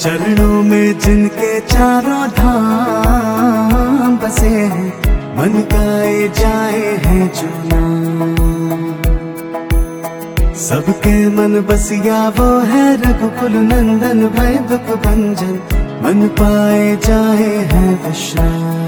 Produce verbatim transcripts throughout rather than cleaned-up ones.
चरणों में जिनके चारों धाम बसे हैं, मन गाए जाए हैं जो नाम। सबके मन बसिया वो है रघुकुल नंदन, भय दुख भंजन मन पाए जाए हैं विश्राम।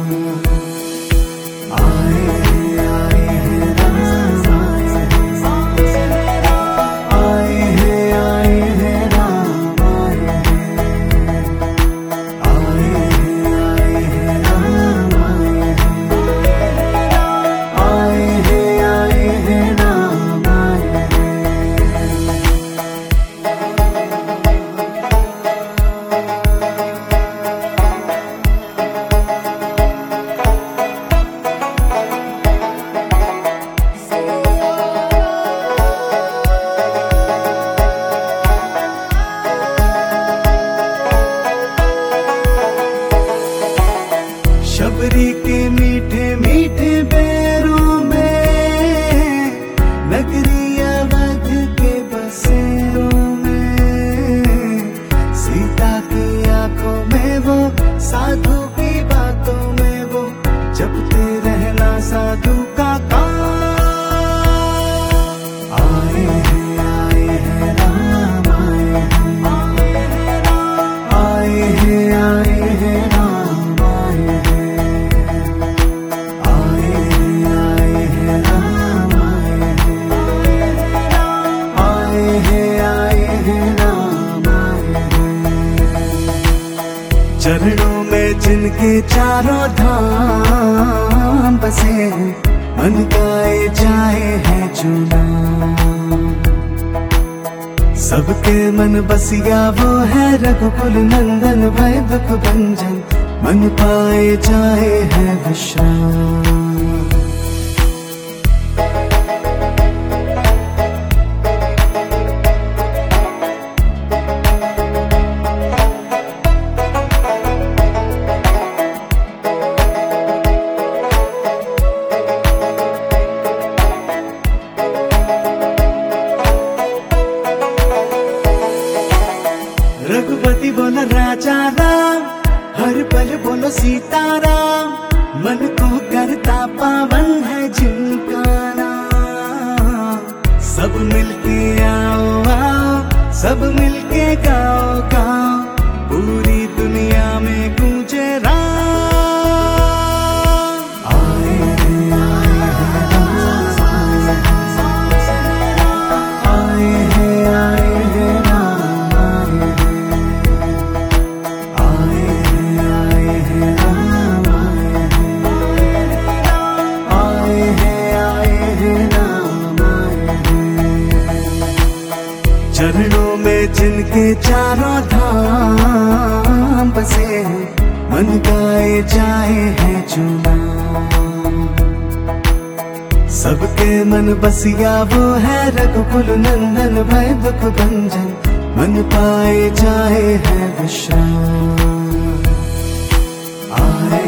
शबरी के मीठे मीठे पैरों में, नगरी अवध के बसेरों में, सीता की आंखों में वो, साधु की बातों में वो, जपते रहना साधु का काम। आए हैं आए हैं राम, आए हैं आए हैं आए हैं राम, आए हैं चरणों में जिनके चारों धाम बसे हैं, मन गाए जाए हैं जो नाम। सबके मन बसिया वो है रघुकुल नंदन, भय दुख भंजन मन पाए जाए हैं विश्राम। रघुपति बोलो राजा राम, हर पल बोलो सीताराम, मन को करता पावन है जिनका नाम। सब मिलके आओ आओ, सब मिलके गाओ गाओ, पूरी दुनिया में गूंजे राम। आए हैं आए हैं राम, आए हैं आए हैं राम, आए चरणों में जिनके चारों धाम बसे हैं, मन गाए जाए हैं जो नाम। सबके मन बसिया वो है रघुकुल नंदन, भय दुख भंजन मन पाए जाए हैं विश्राम। आए